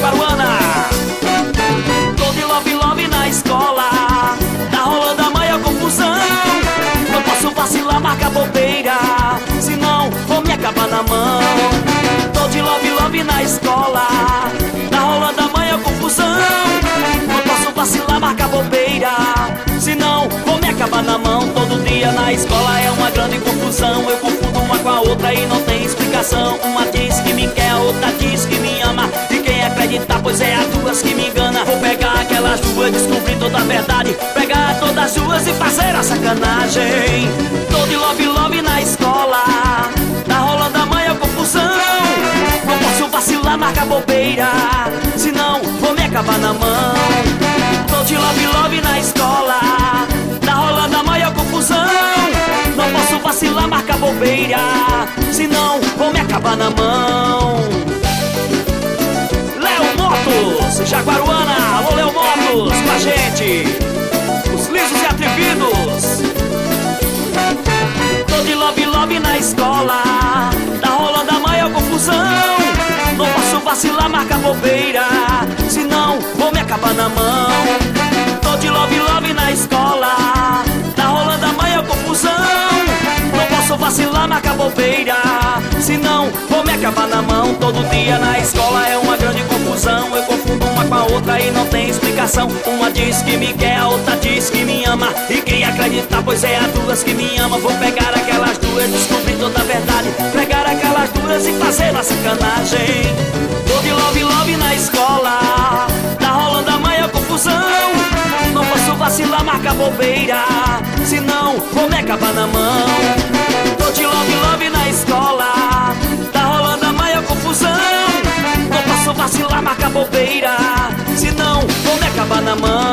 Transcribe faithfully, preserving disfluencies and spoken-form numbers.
Jaguaruana. Tô de love love na escola, tá rolando a maior confusão. Não posso vacilar, marcar bobeira, senão vou me acabar na mão. Tô de love love na escola, tá rolando a maior confusão. Não posso vacilar, marcar bobeira, senão vou me acabar na mão. Todo dia na escola é uma grande confusão. Eu confundo uma com a outra e não tem explicação. Uma diz que me quer, a outra diz que me ama. E quem acreditar, pois é as duas que me engana. Vou pegar aquelas duas, descobrir toda a verdade, pegar todas as duas e fazer a sacanagem. Tô de love love na escola, tá rolando a maior confusão. Não posso vacilar, marcar bobeira, senão vou me acabar na mão. Tô de love love na escola, tá rolando a maior confusão. Não posso vacilar, marcar bobeira, senão vou me acabar na mão. Léo Motos, Jaguaruana, alô Léo Motos, com a gente, os lisos e atrevidos. Tô de love love na escola, tá rolando a maior confusão. Não posso vacilar, marcar bobeira, senão vou me acabar na mão. Tô de love love na escola, tá rolando a maior confusão. Não posso vacilar, marcar bobeira, senão vou me acabar na mão. Todo dia na escola é uma grande confusão. Eu confundo uma com a outra e não tem explicação. Uma diz que me quer, a outra diz que me ama. E quem acreditar, pois é as duas que me ama. Vou pegar aquelas duas, descobrir toda a verdade, pegar aquelas duas e fazer uma sacanagem. Tô de love love na escola, tá rolando a maior confusão. Não posso vacilar, marcar bobeira, senão vou me acabar na mão. Tô de love love na escola, tá rolando a maior confusão. Não posso vacilar, marcar bobeira, senão vou me acabar na mão.